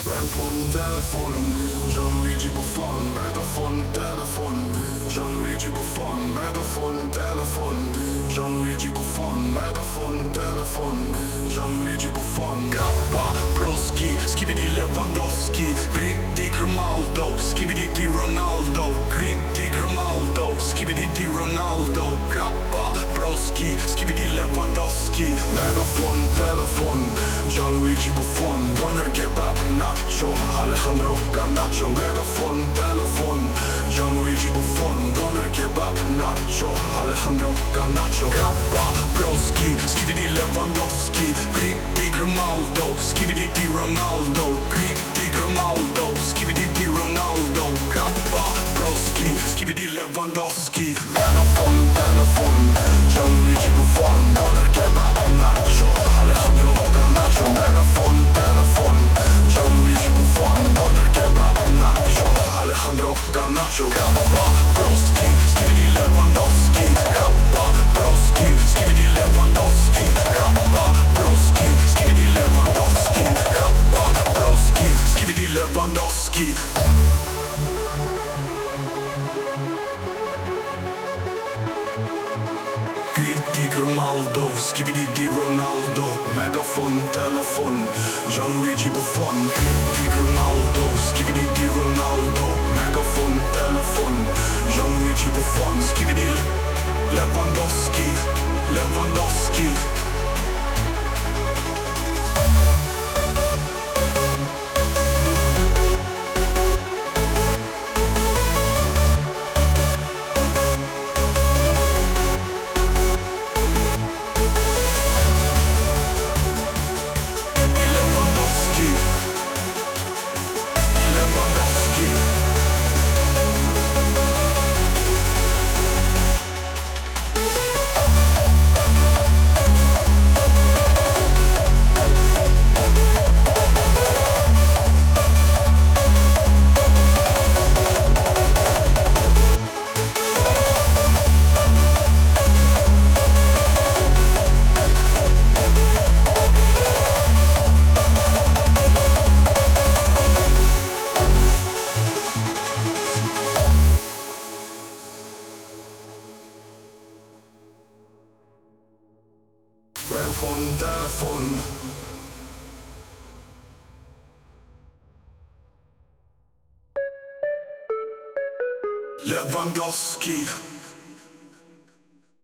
Telefon, Gianluigi Buffon, Megafon, telefon, Gianluigi Buffon, Megafon, telefon, Gianluigi Buffon, Megafon, telefon, Gianluigi Buffon, Gappa, Broski, Skibidi Lewandowski, Gridi Grimaldo, Skibidi Di Ronaldo, Gridi Grimaldo, Skibidi Di Ronaldo, Gappa, Broski, Skibidi Lewandowski, Megafon, telefon, Gianluigi Buffon, Doner Kebab, Nacho, Alejandro Garnacho, Megafon, telefon, Gianluigi Buffon, Doner Kebab, Nacho, Alejandro Garnacho, Gappa, Broski, Skibidi Lewandowski, Gridi Grimaldo, Skibidi Di Ronaldo, Gridi Grimaldo, Skibidi Di Ronaldo, Gappa, Broski, Skibidi Lewandowski, Megafon, telefon, Gianluigi Buffon, Doner Kebab, Nacho, Alejandro Garnacho, Megafon, telefon, Gianluigi Buffon, Doner Kebab, Nacho, Alejandro Garnacho, Gappa, Broski, Skibidi Lewandowski, Gappa, Broski, Skibidi Lewandowski, Gappa, Broski, Skibidi Lewandowski, Gappa, Broski, Skibidi Lewandowski. Gridi Grimaldo, Skibidi Di Ronaldo, Megafon, telefon, Gianluigi Buffon, Gridi Grimaldo, Skibidi Di Ronaldo, Megafon, telefon, Gianluigi Buffon, Skibidi Lewandowski, Lewandowski. Telefon, Lewandowski.